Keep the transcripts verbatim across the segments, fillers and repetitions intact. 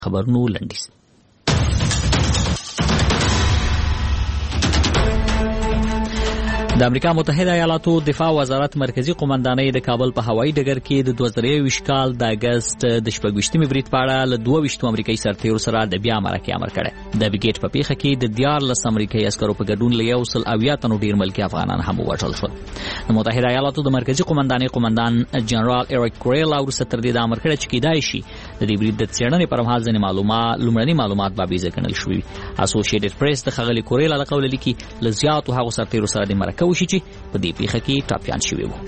خبرونو لنډیز. د امریکا متحده ایالاتو دفاع وزارت مرکزی قومندانۍ د کابل په هوایي ډګر کې د دوه زره یوویشت کال د اګست د شپږویشتمې برید په اړه له دوه ویشتو امریکایي سرتیرو سره د بیا مرکې امر کړی. د بریګیډ په پیښه کې د دیارلس امریکایي عسکرو په ګډون له یو سل اویا تنو ډیر ملکي افغانان هم ووژل شول. د متحده ایالاتو د مرکزی قومندانۍ قومندان جنرال ایریک کوریل وروسته تر دې د امر کړی چې کیدای شي د دې برید د څېړنې پر مهال ځینې معلومات لومړني معلومات بابیزه ګڼل شوي. اسوسییټډ پریس د ښاغلي کوریل له قوله لیکي له زیاتو هغو سرتیرو سره د مرکه وشي چې په دې پیښه کې ټاپیان شوي وو.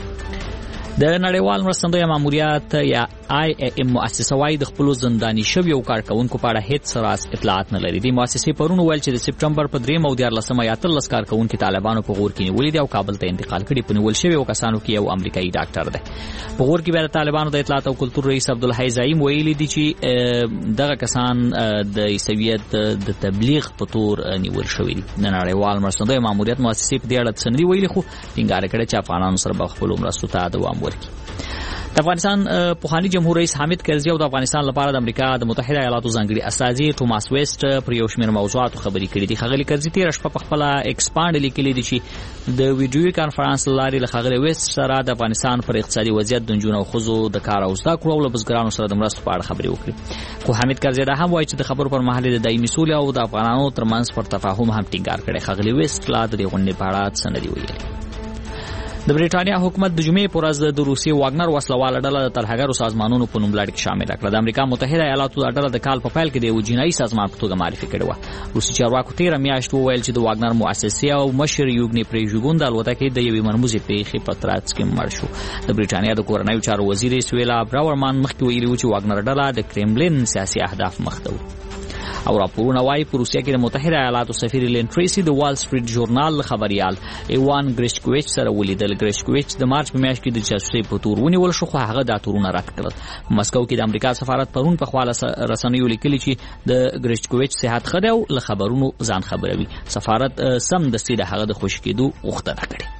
د نړیوال مرستندویه ماموریت یا آی ای ایم مؤسسه وايي د خپلو زنداني شویو کارکوونکو په اړه هیڅ راز اطلاعات نه لري. د مؤسسې پرون وویل چې د سپټمبر په درېیم او دیارلسمه یا اتلس کارکوونکي طالبانو په غور کې نیولي دي او کابل ته انتقال کړي. په نیول شویو کسانو کې یو امریکایي ډاکټر دی. په غور کې بیا د طالبانو د اطلاعات او کلتور رئیس عبدالحی زعیم ویلي دي چې دغه کسان د عیسویت د تبلیغ په تور نیول شوي دي. د نړیوال مرستندویه ماموریت مؤسسې په دې اړه څه نه دي ویلي، خو ټینګار کړی چې افغانانو سره به خپلو مرستو ته دوام ورکړي. د افغانستان پخوانی جمهور رئیس حامد کرزي او د افغانستان لپاره د امریکا د متحده ایالاتو ځانګړي استازي ټوماس ویسټ پر یو شمېر موضوعاتو خبرې کړې دي. ښاغلي کرزي تېره شپه په خپله ایکس پاڼې لیکلي دي چې د ویډیوي کانفرانس له لارې له ښاغلي ویسټ سره د افغانستان پر اقتصادي وضعیت، د نجونو او ښځو د کار او زده کړو او له بزګرانو سره د مرستو په اړه خبرې وکړي. خو حامد کرزي دا هم وایي چې د خبرو پر مهال د دایمي سولې او د افغانانو ترمنځ پر تفاهم هم ټینګار کړی. ښاغلي ویسټ لا د دې غونډې په اړه څه نه دي ویلي. د بریټانیا حکومت د جمعې په ورځ د روسیې واګنر وسلواله ډله د ترهګرو سازمانونو په نوملړ کې شامله کړه. د امریکا متحده ایالاتو دا ډله د کال په پیل کې د یو جنایي سازمان په توګه معرفي کړې وه. روسي چارواکو تېره میاشت وویل چې د واګنر مؤسسې او مشر یوګني پریژوګون د الوتکې د یوې مرموزې پیښې په ترڅ کې مړ شو. د بریټانیا د کورنیو چارو وزیر سویلا براورمان مخکې ویلي و چې واګنر ډله د کرملین سیاسي اهداف مخ ته و. او راپورونه وايي په روسیه کې د متحده ایالاتو سفیر لین ټریسي د وال سټریټ ژورنال خبريال ایوان ګریشکویچ سره ولیدل. ګریشکویچ د مارچ په میاشت کې د جاسوسۍ په تور ونیول شو، خو هغه دا تورونه رد کړل. په مسکو کې د امریکا سفارت پرون په خواله رسنیو لیکلي چې د ګریشکویچ صحت ښه دی او له خبرونو ځان خبروي. سفارت سم دستي د هغه د خوشي کېدو غوښتنه کړې.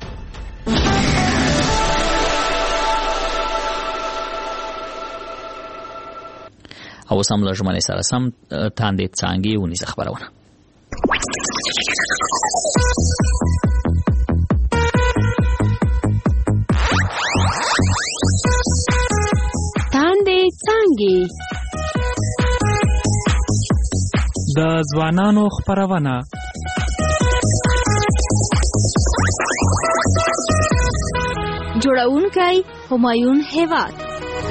او سم له ژمنې سره سم تاندې څانګې ونیزه خبرونه. تاندې څانګې د ځوانانو خپرونه. جوړونکی همایون هیواد.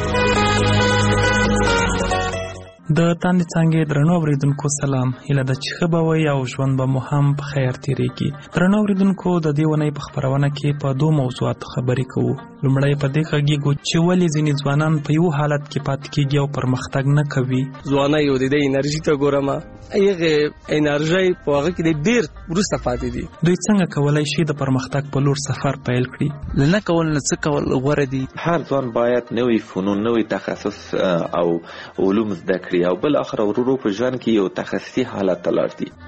د تاندې څانګې درنو اوریدونکو سلام. هیله ده چې ښه به وئ او ژوند به مو هم په خیر تېرېږي. درنو اوریدونکو د دې اونۍ په خپرونه کې په دوه موضوعاتو خبرې کوو. لومړی په دې غږیږو چې ولې ځینې ځوانان په یو حالت کې پاتې کېږي او پرمختګ نه کوي. ځوانۍ یو د دې انرژي ته ګورم، هغه انرژي په هغه کې ډېر وروسته پاتې دي. دوی څنګه کولی شي د پرمختګ په لور سفر پیل کړي؟ له نه کول نه څه کول غوره دي. هر ځوان باید نوې فنون، نوې تخصص او علوم زده کړي او بل اخر ورورو په ژوند کې یو تخصصي حالت ته لاړ دي.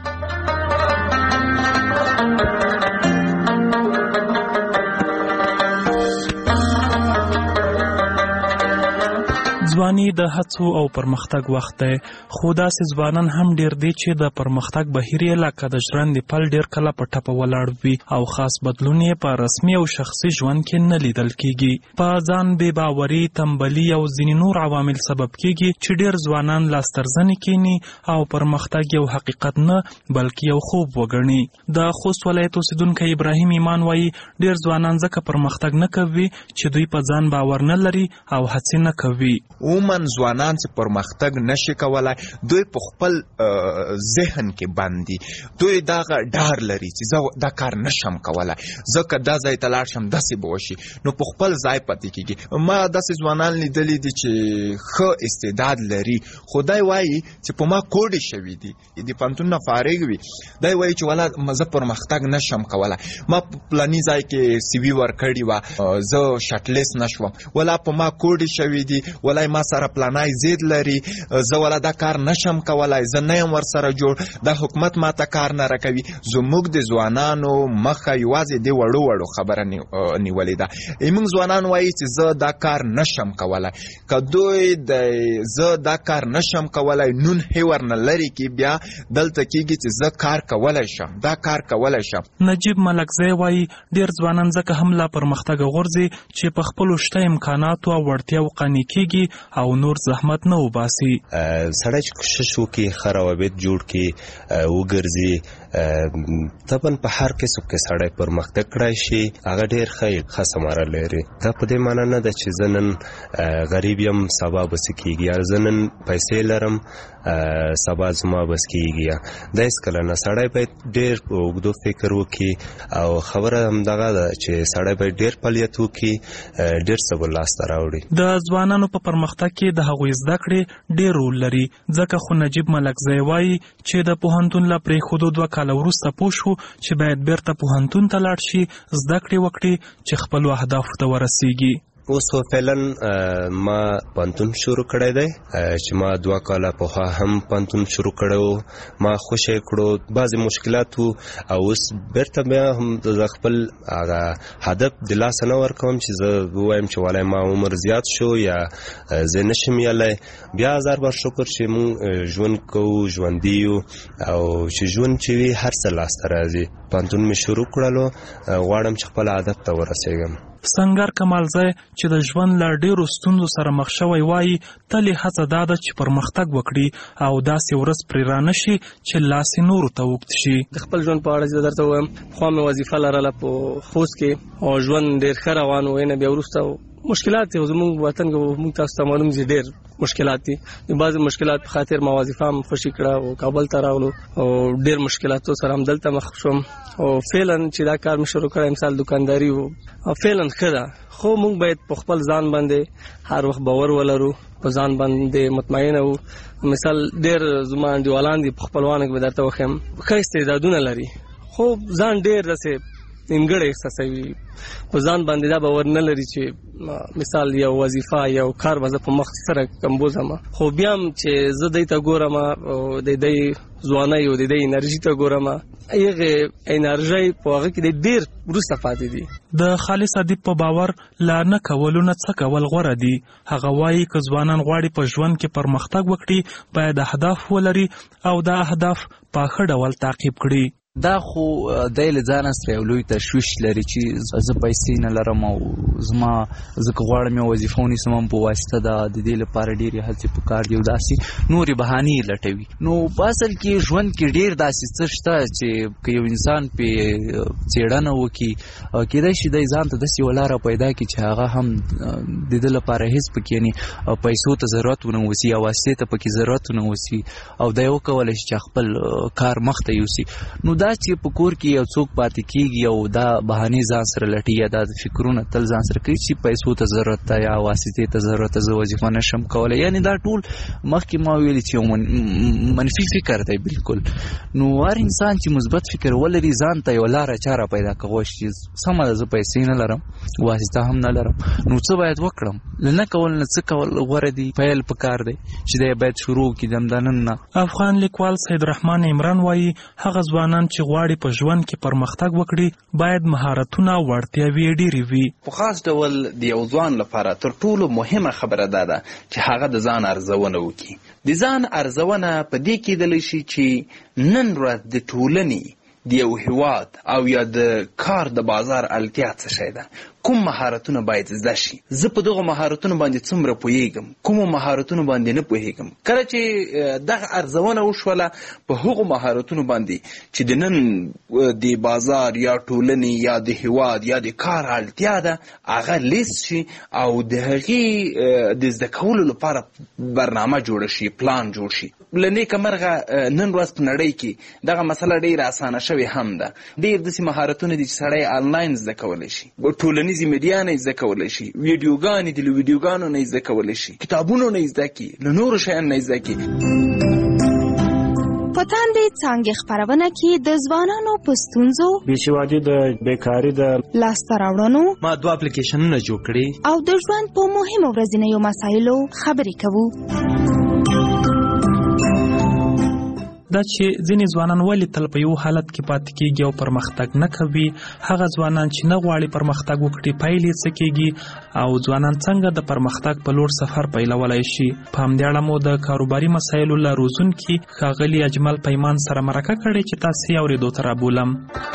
ځواني د هڅو او پرمختګ وخت دی، خو داسې ځوانان هم ډیر دي چې د پرمختګ بهیر یې لکه د ژرندې پل ډیر کله په ټپه ولاړ وي او خاص بدلون یې په رسمي او شخصي ژوند کې نه لیدل کیږي. په ځان بې باوري، تنبلي او ځینې نور عوامل سبب کیږي چې ډیر ځوانان لاسترزنې کینی او پرمختګ یو حقیقت نه بلکې یو خوب وګڼي. د خوست ولایت اوسیدونکی ابراهیم ایمان وایي ډیر ځوانان ځکه پرمختګ نه کوي چې دوی په ځان باور نه لري او هڅې نه کوي. عموماً ځوانان چې پرمختګ نشي کولای، دوی په خپل ذهن کې باندې دوی دا ډار لري چې زه دا کار نشم کولای، ځکه دا ځای ته لاړ شم داسې به وشي، نو په خپل ځای پاتې کېږي. ما داسې ځوانان لیدلي دي چې ښه استعداد لري، خو دی وایي چې په ما کوډې شوي دي، د پوهنتون نه فارغ وي، دی وایي چې والا زه پرمختګ نشم کولای، ما په پلاني ځای کې سی وي ورکړې وه، زه شټلیست نشوم، والا په ما کوډې شوي دي، والا ما ما سره پلانای زید لري، زه ولا دا کار نشم کولای، زه نه یم ورسره جوړ، دا حکومت ما ته کار نه راکوي. زموږ د ځوانانو مخه یوازې د وړو وړو خبره نیولې ده. موږ ځوانان وایي چې زه دا کار نشم کولای. که دوی د زه دا کار نشم کولای نون هیور نه لري کې بیا دلته کېږي چې زه کار کولی شم، دا کار کولی شم. نجیب ملکزی وایي ډېر ځوانان ځکه هم لا پرمختګ غورځي چې په خپلو شته امکاناتو او وړتیاو قانع کېږي او نور زحمت نه وباسي. سړی چې کوشش وکړي، ښه روابط جوړ کړي، وګرځي، طبعا په هر کسب کې سړی پرمختګ کړی شي، هغه ډېر ښه ښه ثمره لري. دا په دې معنا نه ده چې زه نن غریب یم سبا به څه کېږي، یا زه نن پیسې لرم سبا زما بس کېږي. دا هېڅکله نه. سړی باید ډېر په اوږدو فکر وکړي او خبره همدغه ده چې سړی باید ډېر فعالیت وکړي، ډېر څه به لاسته راوړي. د ځوانانو په پرمختګ کې د هغوی زده کړې ډېر رول لري. ځکه خو نجیب ملکزی وایي چې د پوهنتون له پرېښودو دوه کاله وروسته پوه شو چې باید بیرته پوهنتون ته لاړ شي، زده کړې وکړي چې خپلو اهدافو ته ورسیږي. اوس فعلا ما پوهنتون شروع کړی دی چې ما دوه کاله پخوا هم پوهنتون شروع کړی و. ما خوشی کړو، بعضې مشکلات و او اوس بیرته بیا هم د خپل هغه هدف د لاسه نه ورکوم چې زه ووایم چې والای ما عمر زیات شو یا زه نشم یلی. بیا هزار بار شکر چې مونږ ژوند کوو، ژوندي یو، او چې ژوند چې وي هر څه لاسته راځي. پوهنتون مې شروع کړلو، غواړم چې خپل هدف ته ورسېږم. سنگر کمالزی چې د ژوند له ډېرو ستونزو سره مخ شوی وایي تل یې هڅه دا ده چې پرمختګ وکړي او داسې ورځ پرې رانشي چې لاس یې نورو ته اوږد شي. د خپل ژوند په اړه چې درته ووایم، پخوا مې وظیفه لرله په خوست کې او ژوند ډېر ښه روان و. نه بیا وروسته مشکلات دي، زموږ وطن کې موږ تاسو ته معلوم دي ډېر مشکلات دي. د بعضې مشکلات په خاطر ما وظیفه هم خوشي کړه او کابل ته راغلو او ډېر مشکلاتو سره هم دلته مخ شوم. او فعلا چې دا کار مې شروع کړی مثال دکانداري و، فعلا ښه ده، خو موږ باید په خپل ځان باندې هر وخت باور ولرو، په ځان باندې مطمئنه وو. مثال ډېر زما انډیوالان دي په خپلوانو کې به درته وښیم ښه استعدادونه لري، خو ځان ډېر داسې نیمګړی احساسوي، په ځان باندې دا باور نه لري چې مثال یو وظیفه یو کار به زه په مخ سره کمبوزم. خو بیا هم چې زه دی ته ګورم او د دی ځوانۍ او د دی انرژي ته ګورم، هغې انرژۍ په هغه کې ډېر وروسته پاتې دي. د خالص ادیب په باور لا نه کولو نه څه کول غوره دي. هغه وایي که ځوانان غواړي په ژوند کې پرمختګ وکړي باید اهداف ولري او دا اهداف په ښه ډول تعقیب کړي. دا خو دی له ځانه سره یو لوی تشویش لري چې زه پیسې نه لرم او زما زه که غواړم یو وظیفه ونیسم هم په واسطه ده، د دې لپاره ډېرې هڅې پکار دي او داسې نورې بهانې لټوي. نو په اصل کې ژوند کې ډېر داسې څه شته چې که یو انسان پې څېړنه وکړي کېدای شي دی ځان ته داسې یوه لاره پیدا کړي چې هغه هم د ده لپاره هېڅ پکې یعنې پیسو ته ضرورت ونه اوسي یا واسطې ته پکې ضرورت ونه اوسي او دی وکولی شي چې خپل کار مخ ته یوسي. نو دا چې په کور کې یو څوک پاتې کېږي او دا بهانې ځان سره لټي یا دا فکرونه تل ځان سره کوي چې پیسو ته ضرورت ده یا واسطې ته ضرورت ده، زه وظیفه نشم کولی، یعنې دا ټول مخکې ما ویلي چې یو منفي فکر دی بالکل. نو هر انسان چې مثبت فکر ولري ځان ته یو لاره چاره پیدا کولی شي. سمه ده زه پیسې نه لرم، واسطه هم نه لرم، نو څه باید وکړم؟ له نه کول نه څه کول غوره دي. پیل پکار دی چې دی باید شروع کړي د نن نه. افغان لیکوال سید رحمان عمران وایي هغه ځوانان چې غواړي په ژوند کې پرمختګ وکړي باید مهارتونه او وړتیاوې ډېرې وي. په خاص ډول د یو ځوان لپاره تر ټولو مهمه خبره دا ده چې هغه د ځان ارزونه وکړي. د ځان ارزونه په دې کېدلی شي چې نن ورځ د ټولنې د یو هیواد او یا د کار د بازار اړتیا څه شی ده، کوم مهارتونه باید زده شي، زه په دغه مهارتونو باندې څومره پوهیږم، کومو مهارتونو باندې نه پوهیږم. کله چې دغه ارزونه وشوله په هغو مهارتونو باندې چې د نن د بازار یا ټولنې یا د هیواد یا د کار اړتیا ده هغه لیست شي او د هغې د زده کولو لپاره برنامه جوړه شي، پلان جوړ شي. له نیکه مرغه نن ورځ په نړۍ کې دغه مسله ډېره اسانه شوې هم ده. ډېر داسې مهارتونه دي چې سړی آنلاین زده کولی شي، ټولنیزې میډیا نه یې زده کولی شي، ویډیوګانې دي له ویډیوګانو نه یې زده کولی شي، کتابونو نه یې زده کړي، له نورو شیانو نه یې زده کړي. په تاندې څانګې خپرونه کې د ځوانانو په ستونزو، بېسوادي د بیکاري د لاسته راوړنو، ما دوه اپلیکیشنونه جوړ کړي او د ژوند په مهمو ورځنیو مسایلو خبرې کوو. دا چې ځینې ځوانان ولې تل په یو حالت کې پاتې کېږي او پرمختګ نه کوي، هغه ځوانان چې نه غواړي پرمختګ وکړي پایلې څه کېږي، او ځوانان څنګه د پرمختګ په لور سفر پیلولی شي. په همدې اړه مو د کاروباري مسایلو له روزونکي ښاغلي اجمل پیمان سره مرکه کړې چې تاسې یې اورېدو ته رابولم.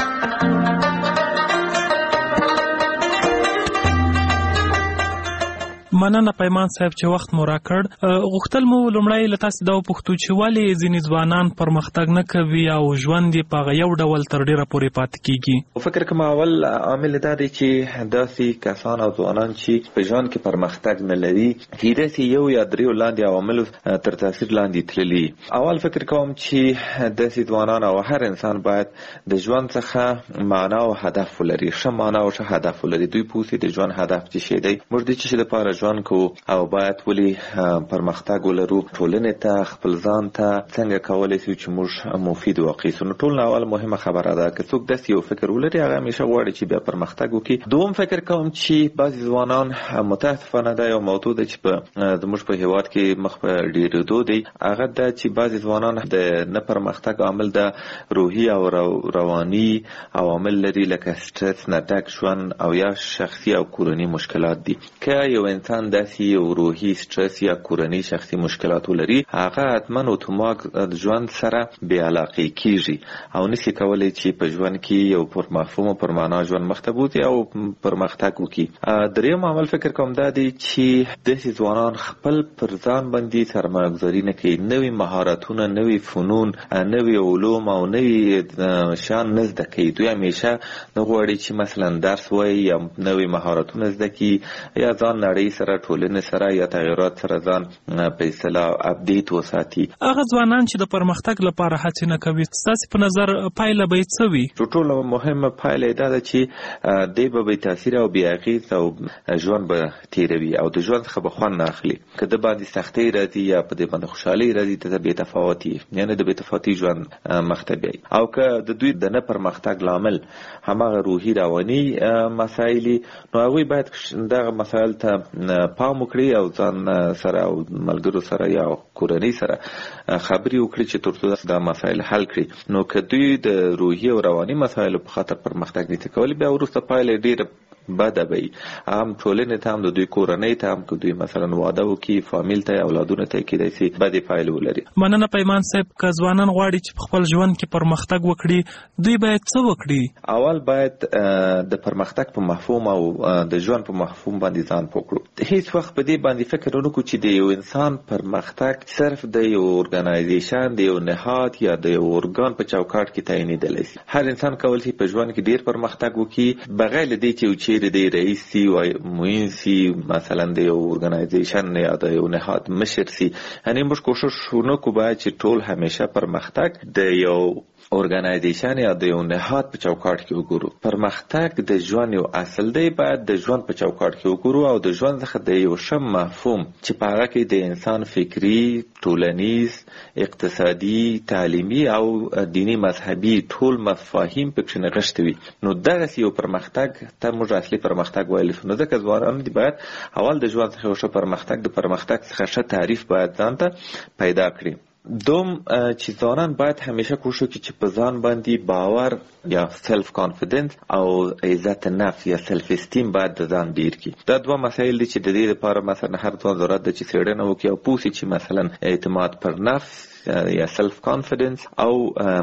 مننه پیمان صاحب چې وخت مو راکړ. غوښتل مو لومړی له تاسې دا وپوښتو چې ولې ځینې ځوانان پرمختګ نه کوي او ژوند یې په هغه یو ډول تر ډېره پورې پاتې کېږي. فکر کوم اول عامل دا دی چې داسې کسان او ځوانان چې په ژوند کې پرمختګ نه لري داسې یو یا دریو لاندې عواملو تر تاثیر لاندې تللي. اول فکر کوم چې داسې ځوانان او هر انسان باید د ژوند څخه معنا او هدف ولري، ښه معنا او ښه هدف ولري. دوی پوهېږي د ژوند هدف څه شی دی، موږ د څه شي لپاره ژوند کو او باید ولې پرمختګ ولرو، ټولنې ته، خپل ځان ته څنګه کولی شو چې موږ مفید واقع سو. نو ټول نه اول مهمه خبره ده که څوک داسې یو فکر ولري هغه همیشه غواړي چې بیا پرمختګ وکړي. دوم فکر کوم چې بعضې ځوانان متاسفانه دا یو موضوع ده چې په زموږ په هېواد کې مخ په ډېرېدو دی، هغه دا چې بعضې ځوانان د نه پرمختګ عامل د روحي او رواني عوامل لري لکه سټرس نه ډک ژوند او یا شخصي او کورني مشکلات دي. که یو انسان داسې یو روحي سټرس یا کورني شخصي مشکلات ولري هغه حتما اتومات ژوند سره بې علاقې کېږي او نشي کولی چې په ژوند کې یو پر مفهوم او پر معنا ژوند مخ ته بوځي او پرمختګ وکړي. دریم عامل فکر کوم دا دی چې داسې ځوانان خپل پر ځان باندې سرمایه‌ګذاري نه کوي، نوي مهارتونه، نوي فنون، نوي علوم او نوي شیان نه زده کوي. دوی همیشه نه غواړي چې مثلا درس وایي یا نوي مهارتونه زده کړي یا ځان نړۍ سره، ټولنې سره یا تغیرات سره ځان په اصطلاح اپډیټ وساتي. هغه ځوانان چې د پرمختګ لپاره هڅې نه کوي، ستاسې په نظر پایله به یې څه وي؟ ټولو مهمه پایله دا ده چې دی به بې تاثیره او بې اغېز او ژوند به تېروي او د ژوند څخه به خوند نه اخلي. که د باندې سختۍ راځي یا په دې باندې خوشحالۍ راځي ته بې تفاوتي، یعنې د بې تفاوتي ژوند مخ ته بیایي. او که د دوی د نه پرمختګ لامل هماغه روحي رواني مسایل نو هغوی باید دغه مسایل ته پام وکړي او ځان سره او ملګرو سره یا کورنۍ سره خبرې وکړي چې ترڅو دا مسایل حل کړي. نو که دوی د روحي او رواني مسایلو په خاطر پرمختګ نشي کولی بیا وروسته پایله ډېره بده به وي، هم ټولنې ته هم د دوی کورنۍ ته هم که دوی مثلا واده وکړي فامیل ته اولادونو ته کېدای شي بدې پایلې ولري. مننه پیمان صاحب. که ځوانان غواړي چې په خپل ژوند کې پرمختګ وکړي دوی باید څه وکړي؟ اول باید د پرمختګ په مفهوم او د ژوند په مفهوم باندې ځان پوه کړو. هیڅ وخت په دې باندې فکر ونه کړو چې د یو انسان پرمختګ صرف د یو ارګنایزیشن، د یو نهاد یا د یو ارګان په چوکاټ کې تعینېدلی شي. هر انسان کولی شي په ژوند کې ډېر پرمختګ وکړي بغیر له دې چې یو چیرې د رئیس سی و معین سی مثلا د یو ارګنایزیشن یا د یو نهاد مشر سی. یعنې موږ کوشش ونه کړو باید چې ټول همیشه پرمختګ د یو ارګنایزیشن یا د یو نهاد په چوکاټ کې وګورو. پرمختګ د ژوند یو اصل دی، باید د ژوند په چوکاټ کې وګورو او د ژوند څخه د یو ښه مفهوم چې په هغه کې د انسان فکري، ټولنیز، اقتصادي، تعلیمي او دینی مذهبي ټول مفاهیم پکې نغښتي وي. نو دغسې یو پرمختګ ته موږ اصلي پرمختګ ویلی شو. نو ځکه ځوانان دي باید اول د ژوند څخه یو ښه پرمختګ د پرمختګ څخه ښه تعریف باید ځان ته پیدا کړي. دوم چې ځوانان باید همیشه کوشش وکړي چې په ځان باندې باور یا سلف کانفیډنس او عزت نفس یا سلف استیم باید د ځان ډیر کړي. دا دوه مسایل دي چې د دې لپاره مثلا هر ځوان ضرورت ده چې څېړنه وکړي او پوه شي چې مثلا اعتماد پر نفس یا سلف کانفیډنس او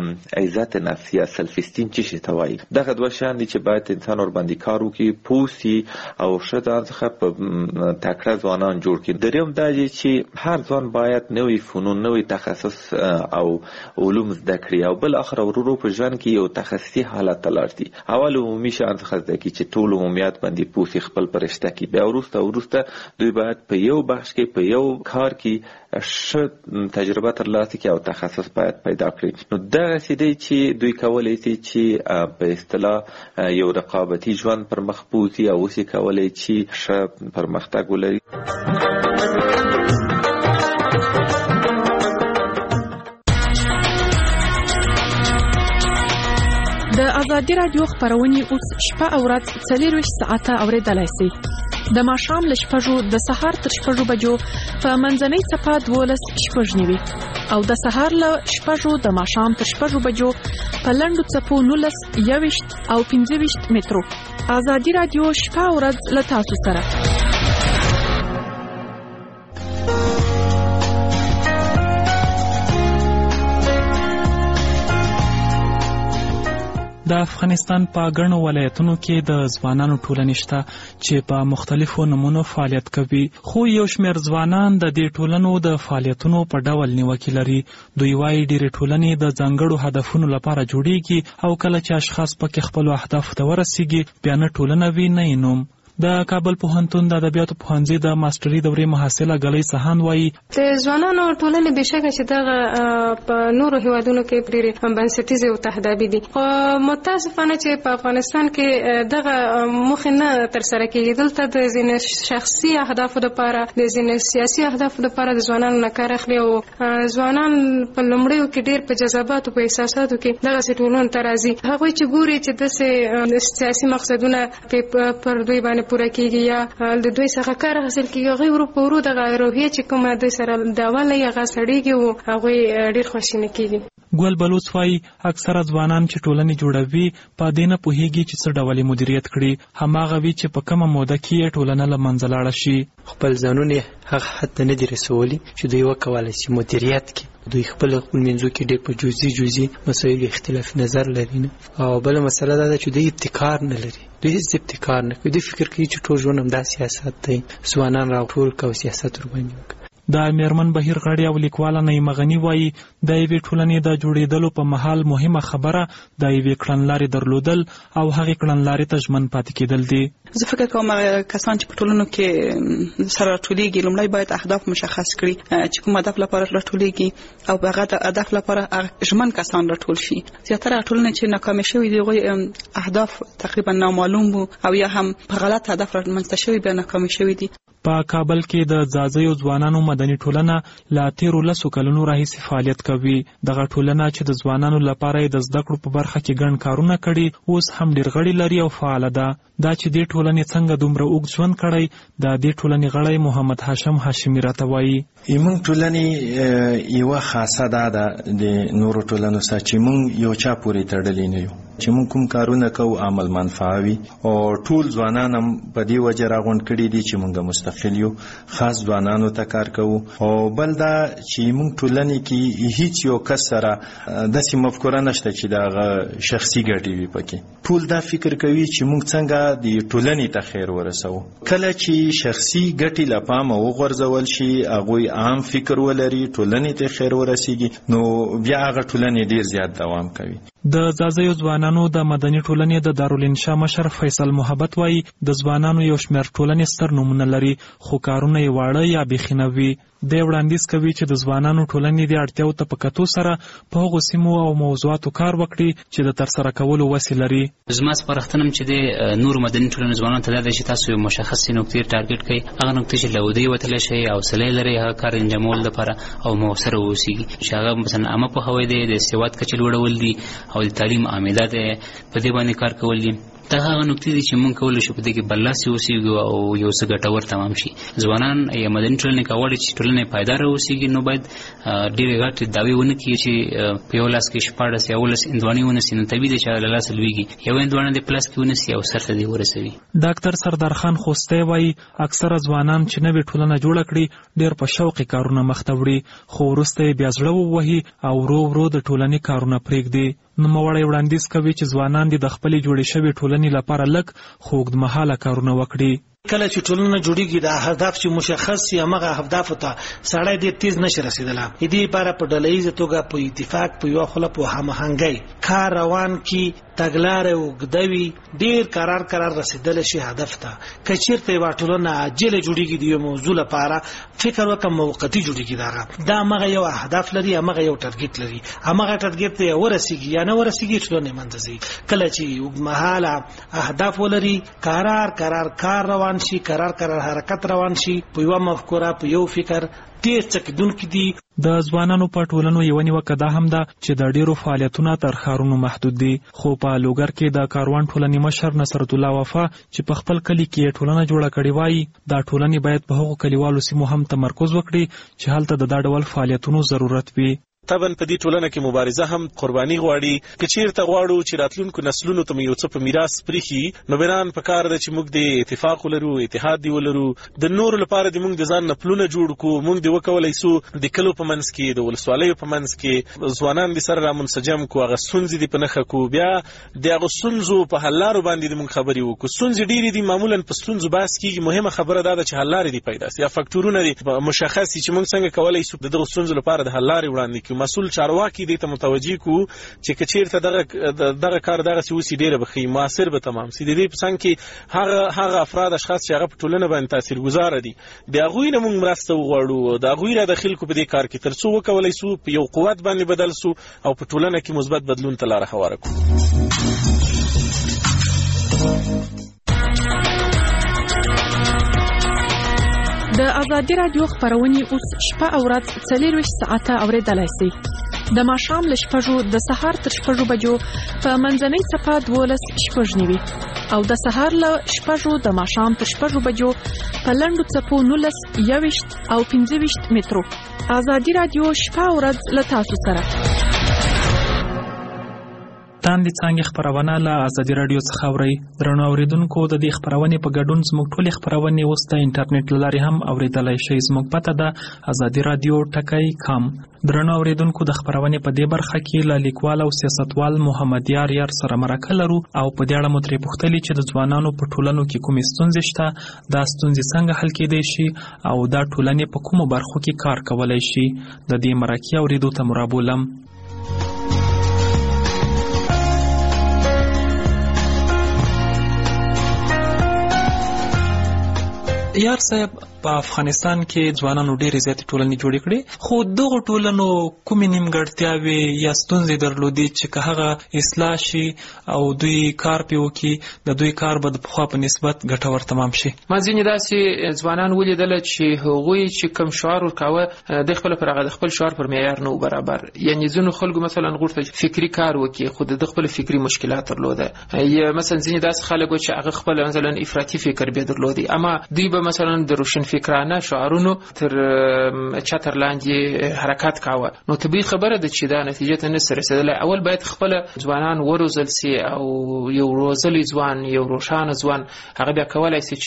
عزت نفس یا سلف استیم څه شي ته وایي. دغه دوه شیان دي چې باید انسان ور باندې کار وکړي، پوه شي او ښه ځان څخه په تکړه ځوانان جوړ کړي. دریم دا دی چې هر ځوان باید نوي فنون، نوي تخصص او علوم زده کړي او بل اخر ورو په ژوند کې یو تخصصي حالت ته لاړ شي. اول عمومي شیان څخه زده کړي چې ټول عمومیات باندې پوه شي، خپل په رشته کې. بیا وروسته وروسته دوی باید په یو بخش کې په یو کار کې ښه تجربه ترلاسه کړي او تخصص باید پیدا کړي. نو دغسې دی چې دوی کولی شي چې په اصطلاح یو رقابتي ژوند پر مخ بوځي او اوس یې کولی چې ښه پرمختګ ولري. ازادي راډیو خبرونه اوس شپه او ورځ څلورویشت ساعته اوریدلای شئ. د ماښام له شپږو د سهار تر شپږو بجو په منځنۍ څپه دولس شپږ نیوي او د سهار له شپږو د ماښام تر شپږو بجو په لنډو څپو نولس یوویشت او پنځه ویشت مترو. ازادي راډیو شپه او ورځ له تاسو سره. د افغانستان په ګڼو ولایتونو کې د ځوانانو ټولنې شته چې په مختلفو نمونو فعالیت کوي، خو یو شمېر ځوانان د دې ټولنو د فعالیتونو په ډول نیوکې لري. دوی وایي ډېرې ټولنې د ځانګړو هدفونو لپاره جوړیږي او کله چې اشخاص پکې خپلو اهدافو ته ورسیږي بیا نه ټولنه وي نه یې نوم. د کابل پوهنتون د ادبیاتو پوهنځي د ماستري دورې محصله ګلۍ سهان وایي د ځوانانو ټولنې بشکه چې دغه په نورو هیوادونو کې ډېرې بنسټیزې او تهدابي دي، خو متاسفانه چې په افغانستان کې دغه موخې نه ترسره کېږي. دلته د ځینې شخصي اهدافو لپاره د ځینې سیاسي اهدافو لپاره د ځوانانو نه کار اخلي او ځوانان په لومړیو کې ډېر په جذباتو په احساساتو کې دغسې ټولنو ته راځي. هغوی چې ګوري چې داسې سیاسي مقصدونه پر دوی باندې پوره کېږي یا د دوی څخه کار حاصل کېږي، هغوی ورو په ورو دغه روحیه چې کومه دوی سره دعوه لري هغه سړېږي او هغوی ډېر خواشیني کېږي. ګل بلوڅ وایي اکثره ځوانان چې ټولنې جوړوي په دې نه پوهېږي چې څه ډول مدیریت کړي، هماغه وي چې په کومه موده کې یې ټولنه له منځه لاړه شي. خپل ځانونه هغه حد ته نه دي رسولي چې دوی وکولی شي مدیریت کړي. دوی خپل خپل منځو کې ډېر په جزئي جزئي مسایلو اختلاف نظر لري نه. او بله مسله دا ده چې دوی ابتکار نه لري، دوی هیڅ ابتکار نه کوي. دوی فکر کوي چې ټول ژوند همدا سیاست دی، ځوانان راټول کړه او سیاست ورباندې وکړه. د میرمن بهیر غړی او لیکواله نعیمه غني وایي د یوې ټولنې د جوړېدلو په مهال مهمه خبره د یوې کړنلارې درلودل او هغې کړنلارې ته ژمن پاتې کېدل دي. زه فکر کوم کسان چې په ټولنو کې سره راټولېږي لومړی باید اهداف مشخص کړي چې کوم هدف لپاره راټولېږي او په هغه هدف لپاره ژمن کسان راټول شي. زیاتره ټولنې چې ناکامې شوي دي هغوی اهداف تقریبا نامعلوم وو او یا هم په غلط هدف رامنځته شوي بیا ناکامې شوي دي. په کابل کې د ځاځیو ځوانانو مدني ټولنه لا تیرو لسو کلونو راهیسې فعالیت کوي. دغه ټولنه چې د ځوانانو لپاره د زده کړو په برخه کې ګڼ کارونه کړي اوس هم ډېر غړي لري او فعاله ده. دا چې دې ټولنې څنګه دومره اوږد ژوند کړی د دې ټولنې غړی محمد هاشم هاشمي راته وایي موږ ټولنې یوه خاصه دا ده د نورو ټولنو سره چې موږ یو چا پورې تړلي نه یو، چې موږ کوم کارونه کوو عمل منفعه وي او ټول ځوانان هم په دې وجه راغونډ کړي دي چې موږ مستقل یو، خاص ځوانانو ته کار کوو. او بل دا چې موږ ټولنې کې هیڅ یو کس سره داسې مفکوره نشته چې د هغه شخصي ګټې وي پکې. ټول دا فکر کوي چې موږ څنګه د ټولنې ته خیر ورسوو. کله چې شخصي ګټې له پامه وغورځول شي، هغوی عام فکر ولري، ټولنې ته خیر ورسیږي، نو بیا هغه ټولنې ډېر زیات دوام کوي. د ځاځیو ځوانانو د مدني ټولنې د دارالانشا مشر فیصل محبت وایي د ځوانانو یو شمېر ټولنې ستر نومونه لري خو کارونه یې واړه یا بیخي نه وي. دی وړاندیز کوي چې د ځوانانو ټولنې د اړتیاو ته په کتو سره په هغو سیمو او موضوعاتو کار وکړي چې د ترسره کولو وسې لري. زما سپارښتنه چې د نورو مدني ټولنو ځوانانو ته دا ده چې تاسو یو مشخصې نقطې ټارګټ کړئ، هغه نقطې چې له ودې وتلی شئ، حوصله لرئ هغه کار انجامولو لپاره او مؤثره واوسیږي، چې هغه مثلا عامه پوهاوی دی، د سواد کچې لوړول دي او د تعلیم عامده دی، په دې باندې کار کول دي. دا هغه نقطې دي چې موږ کولی شو په دې کې برلاسي اوسېږو او یو څه ګټور تمام شي. ځوانان یا مدني ټولنې که غواړي چې ټولنه پایداره اوسېږي نو باید ډېرې غټې دعوې ونه کړي چې په یو لاس کې شپاړس یا اوولس هندواڼې ونیسي، نو طبیعي دی چې هغه له لاسه لوېږي. یو هندواڼه دې په لاس کې ونیسي او سر ته دې ورسوي. ډاکټر سردار خان خوستی وایي اکثره ځوانان چې نوې ټولنه جوړه کړي ډېر په شوقي کارونه مخته وړي، خو وروسته یې بیا زړه ووهي او ورو ورو د ټولنې کارونه پرېږدي. نوموړی وړاندیز کوي چې ځوانان دې د خپلې جوړې شوې ټولنې لپاره لږ خو اوږدمهاله کارونه وکړي. کله چې ټولنه جوړیږي د هدف چې مشخص یا هغه اهدافو ته سړی ډېر تیز نشي رسېدلی. دې لپاره په ډله ییزه توګه په اتفاق په یوه خوله په هماهنګۍ کار روان کړي، تګلارې اوږده وي، ډېر قرار قرار رسېدلی شي هدف ته. که چېرته یوه ټولنه عاجله جوړیږي د یو موضوع لپاره فکر وکړه موقتي جوړیږي، دغه دا همغه یو اهداف لري، همغه یو ټارګټ لري، همغه ټارګټ ته ورسېږي یا نه ورسېږي ټولنې منځه ځي. کله چې اوږدمهاله اهداف ولري، قرار قرار کار روان شي، قرار قرار حرکت روان شي، په یو مفکوره په یو فکر تیز څکیدونکي دي. د ځوانانو په ټولنو یوه نیوکه دا هم ده چې د ډیرو فعالیتونه تر ښارونو محدود دي. خو په لوګر کې د کاروان ټولنې مشر نصرت الله وفا چې په خپل کلي کې ټولنه جوړه کړې وایي دا ټولنې باید په هغو کلیوالو سیمو هم تمرکز وکړي چې هلته د دا ډول فعالیتونو ضرورت وي. طبعا په دې ټولنه کې مبارزه هم قرباني غواړي. که چیرته غواړو چې راتلونکو نسلونو ته یو څه په میراث پرېښي نو بنان پکار ده چې موږ د اتفاق ولرو، اتحاد دی ولرو. د نورو لپاره د موږ د ځان نه پلونه جوړ کړو. موږ د وکولای سو د کلو په منځ کې د ولسوالیو په منځ کې ځوانان د سره را منسجم کو، هغه ستونزې دي په نښه کو، بیا د هغه ستونزو په حل لارو باندې د موږ خبرې وکړو. ستونزې ډېرې دي، معمولا په ستونزو بحث کېږي. مهمه خبره دا ده چې حل لارې دي پیدا سي یا فکټورونه دي مشخص چې موږ څنګه کولای سو د دغه ستونزو لپاره د حل لارې وړاندې کړو. مسؤل چارواکي کې دې ته متوجي کو چې کچیرته دغه دغه کار دغه سوسی ډیره بخي موثر به تمام سي. د دې په څنګه کې هغه هغه افراد اشخاص چې هغه په ټولنه باندې تاثیرګذار دي د هغه نه موږ مرسته وغواړو، د هغه را داخل کو په دې کار کې ترڅو وکولای سو په یو قوت باندې بدل سو او په ټولنه کې مثبت بدلون ته لار هواره کړو. د ازادي رادیو خبرونه اوس شپه او ورځ څلور ساعته اوریدلای شئ. د ماښام له شپږو د سهار تر شپږو بجو په منځنۍ صفه دولس شپږ نیوي او د سهار له شپږو د ماښام تر شپږو بجو په لنډو څپو نولس یوویشت او پنځه ویشت مترو. ازادي رادیو شپه او ورځ له تاسو سره. تاندې څنګه خبرونه له ازادي رادیو څخه اوري. درنو اوریدونکو د دې خبرونه په ګډون زموږ ټولې خبرونه اوس د انټرنیټ لارې هم اوریدلای شئ. زموږ پته ده ازادي رادیو ټکی کام. درنو اوریدونکو د خبرونه په دې برخه کې له لیکوال او سیاستوال محمد یار یار سره مرکه لرو او په دې اړه مو ترې پوښتلي چې د ځوانانو په ټولنو کې کومې ستونزې شته، دا ستونزې څنګه حل کېدای شي او دا ټولنې په کومو برخو کې کار کولای شي. د دې مرکې اوریدو ته مرابولم. یار صاحب، په افغانستان کې ځوانانو ډېرې زیاتې ټولنې جوړې کړې، خو دغو ټولنو کومې نیمګړتیاوې یا ستونزې درلودې چې که هغه اصلاح شي او دوی کار پې وکړي د دوی کار به د پخوا په نسبت ګټور تمام شي؟ ما ځینې داسې ځوانان ولیدله چې هغوی چې کوم شعار ورکاوه د خپل پر هغه د خپل شعار پر معیار نه و برابر. یعنې ځینو خلکو مثلا غوښتل فکري کار وکړي خو د خپل فکري مشکلات درلوده. یا مثلا ځینې داسې خلک و چې هغه خپل مثلا افراطي فکر بیا درلودي، اما دوی به مثلا د روشن فکرانه شعارونو تر چتر لاندې حرکت کاوه. نو طبیعي خبره ده چې دا نتیجه ته نسي رسېدلی. اول باید خپل ځوانان وروزل سي او یو روزلی ځوان، یو روښانه ځوان هغه بیا کولای سي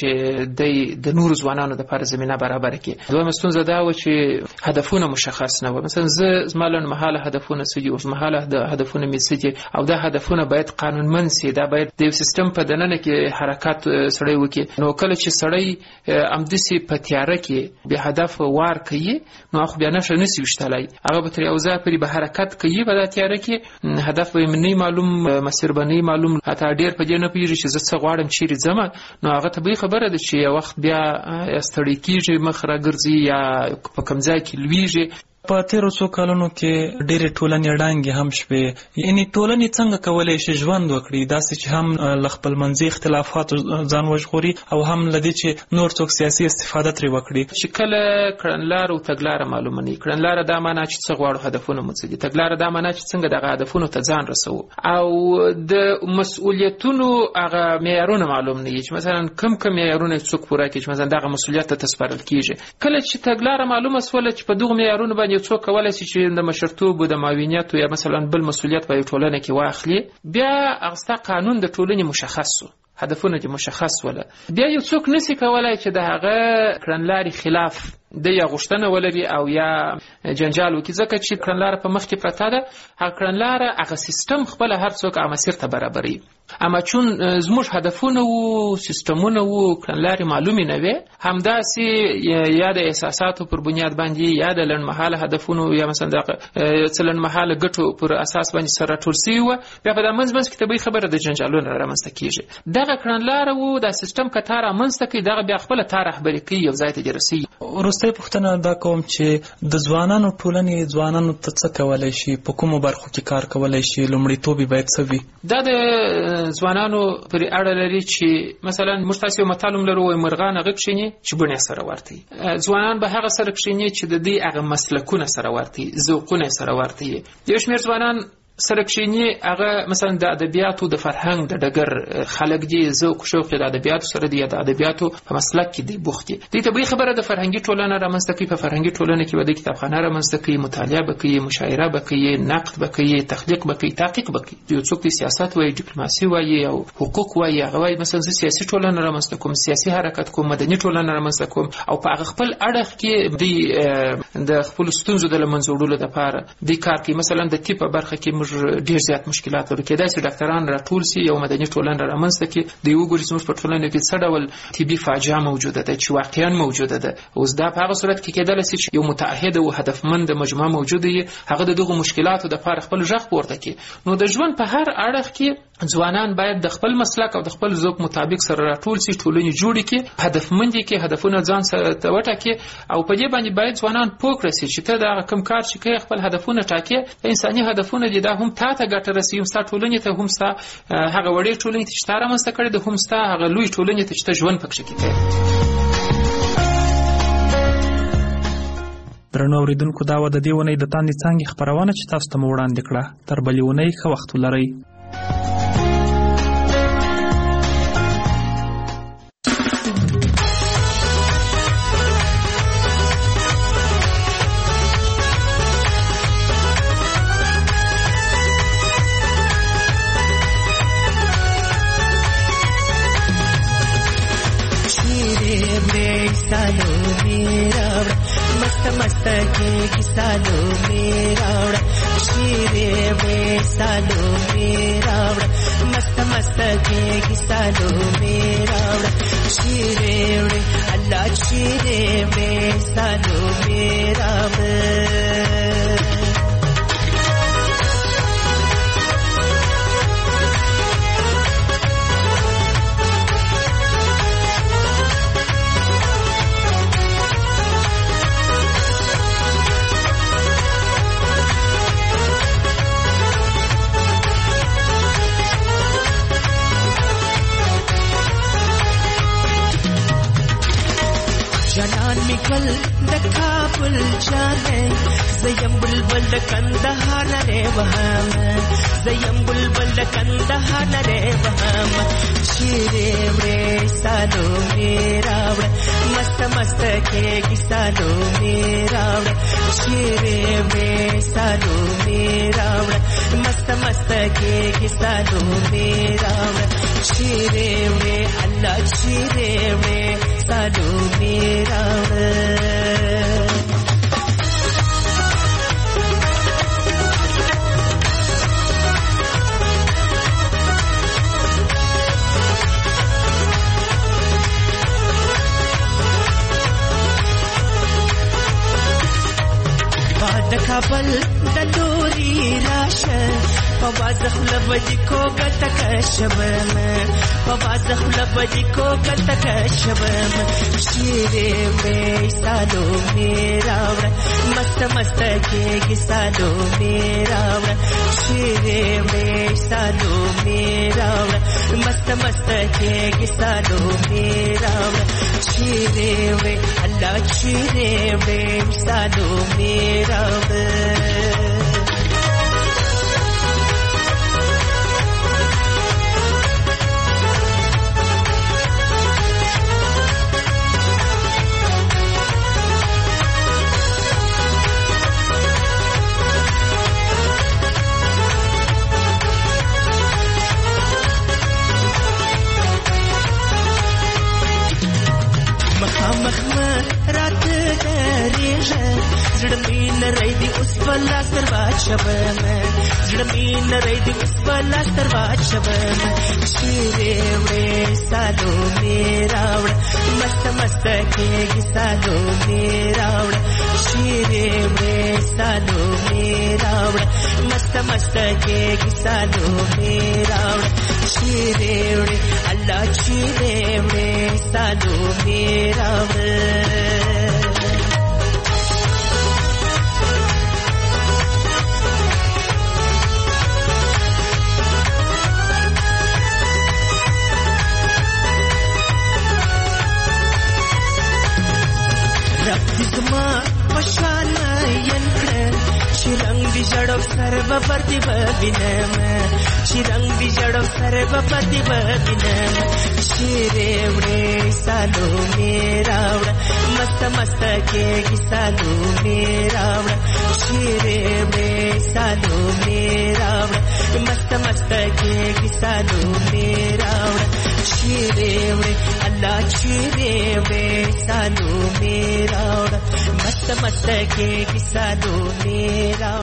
چې د نورو ځوانانو دپاره زمینه برابره کړي. دویمه ستونزه دا وه چې هدفونه مشخص نه وه. مثلا زه زما لنډمهاله هدفونه څه دي، اوږدمهاله هدفونه مې څه دي، او دا هدفونه باید قانونمند سي. دا باید د یو سیستم په دننه کې حرکت سړی وکړي. نو کله چې سړی امدسي په تیاره کې به هدف وار کوي نو خو بیا نشه نسی وشتلای، هغه به تر یو ځای پورې به حرکت کوي، په تیاره کې هدف به نه معلوم، مسیر به نه معلوم، حتی ډیر په دې نه پیږي چې زه څه غواړم چیرې ځم. نو هغه طبیعي خبره ده چې یو وخت بیا ستړی کېږي، مخ راګرځي یا په کوم ځای کې لویږي. په تیرو څو کلونو کې ډېرې ټولنې ړنګې هم شوې. یعنې ټولنې څنګه کولی شي ژوند وکړي داسې چې هم له خپلمنځي اختلافاتو ځان وژغوري او هم له دې چې نور څوک سیاسي استفاده ترې وکړي؟ چې کله کړنلاره او تګلاره معلومه نه وي، کړنلاره دا معنا چې څه غواړو، هدفونه مو څه دي، تګلاره دا معنا چې څنګه دغه هدفونو ته ځان رسوو، او د مسؤلیتونو هغه معیارونه معلوم نه وي چې مثلا کم کم معیارونه څوک پوره کړي چې مثلا دغه مسؤلیت ته تسپارل کېږي. کله چې تګلاره معلومه سوله چې په دغو معیارونو باندې یو څوک کولای شي چې د مشرتوب او د معاونیت یا مثلا بل مسؤلیت په ټولنه کې واخلي، بیا هغه قانون د ټولنې مشخص شو، هدفونه چې مشخص وله، بیا یو څوک نسی کولای چې د هغه کړنلارې خلاف د یا غوښتنه ولري او یا جنجال وکړي، ځکه چې کړنلاره په مخ کې پرته ده. هغه کړنلاره هغه سیستم خپل هر څوک هغه مسیر ته برابروي. اما چون زموږ هدفونه وو، سیستمونه وو، کړنلارې معلومې نه وې، همداسې یا د احساساتو پر بنیاد باندې یا د لنډمهاله هدفونو یا مثلا د څه لنډمهاله ګټو پر اساس باندې سره راټول سوي وه، بیا په دا منځ منځ کې طبیعي خبره د جنجالونه رامنځته کېږي. دغه کړنلاره وو، دا سیستم که تا رامنځته کوي دغه بیا خپله تا رهبري کوي، یو ځای ته دې رسوي. وروسته وروستۍ پوښتنه دا کوم چې د ځوانانو ټولنې ځوانانو ته څه کولی شي، په کومو برخو کې کار کولی شي، لومړیتوب یې باید څه وي؟ دا د ځوانانو پرې اړه لري چې مثلا موږ تاسې یو متل هم لرو، وایي مرغان هغه کښېني چې بڼې سره ورته وي. ځوانان به هغه سره کښېني چې د دې هغه مسلکونه سره ورته وي، ذوقونه سره ورته وي. یو شمېر ځوانان سره کښېني هغه مثلا د ادبیاتو د فرهنګ د ډګر خلک دي، ذوق شوق د ادبیاتو سره دی، د ادبیاتو په مسلک کې دی بوخت دي. دې طبیعي خبره د فرهنګي ټولنه رامنځته کوي. په فرهنګي ټولنه کې به د کتابخانه رامنځته کوي، مطالعه به کوي، مشاعره به کوي، نقد به کوي، تخلیق به کوي، تحقیق به کوي. یو څوک د سیاست وایي، ډیپلوماسي وایي او حقوق وایي، هغه وایي مثلا زه سیاسي ټولنه رامنځته کوم، سیاسي حرکت کوم، مدني ټولنه رامنځته کوم، او په هغه خپل اړخ کې د د خپل ستونزو د له منځه وړلو لپاره د کار کوي. مثلا د طب په برخه کې موږ ډېر زیات مشکلات لرو، کېدای شي ډاکټران راټول سي، یو مدني ټولنه رامنځته کړي، د یو ګوري زموږ په ټولنه کې څه ډول طبي فاجعه موجوده ده چې واقعا موجوده ده. اوس دا په هغه صورت کې کېدای شي چې یو متعهد او هدفمند مجموعه موجوده وي، هغه د دغه مشکلاتو د لپاره خپل ژغ پورته کړي. نو د ژوند په هر اړخ کې ځوانان باید د خپل مسلک او د خپل ذوق مطابق سره راټول سي، ټولنې جوړې کړي، هدفمند کړي، هدفونه ځان سره وټاکي، او په دې باندې باید ځوانان پوه کړي چې ته دا کوم کار چې کوي خپل هدفونه ټاکي، انساني هدفونه دي، دا هم تا ته ګټه رسوي، هم ستا ټولنې ته، هم ستا هغه وړې ټولنې ته چې تا رامنځته کړې ده، هم ستا هغه لوی ټولنې ته چې ته ژوند پکښې کوې. درنو اورېدونکو، دا وه د دې اونۍ د تاندې څانګې خپرونه چې تاسو ته مو وړاندې کړه. تر بلې اونۍ ښه وخت ولرئ. मस्त के किसालो मेरा शीरे में सालो मेरा मस्त मस्त के किसालो मेरा शीरे अल्लाह शीरे में सालो मेरा جنان میکل دکا پل جانے زیم بلبل کندهار نرے وہام زیم بلبل کندهار نرے وہام شیرے وڑے سالو میرا وڑے مست مست کے گسالو میرا وڑے شیرے وڑے سالو میرا وڑے مست مست کے گسالو میرا وڑے شیرے وڑے اللہ شیرے وڑے سالو میرا بعد کابل د توري راشه فوازخ لبدي کو گتک شبم فوازخ لبدي کو گتک شبم شیرے میں سالو میرا مست مست کے گسالو میرا شیرے میں سالو میرا مست مست کے گسالو میرا شیرے میں اللہ شیرے میں سالو میرا زړمین ریدي اوس بلا سرواج شبم زړمین ریدي اوس بلا سرواج شبم شیرے وړې سالو میرا وړ مست مست کې سالو میرا وړ شیرے وړې سالو میرا وړ مست مست کې سالو میرا وړ شیرے وړې الله شیرے وړې سالو میرا وړ विजडो सर्व प्रतिभविनम चिरंग विजडो सर्व प्रतिभविनम शिरेवडे सालो मेरावड मस्त मस्त के सालो मेरावड शिरेवडे सालो मेरावड मस्त मस्त के सालो मेरावड शिरेवडे अल्लाह शिरेवडे सालो मेरावड मस्त मस्त के सालो मेरा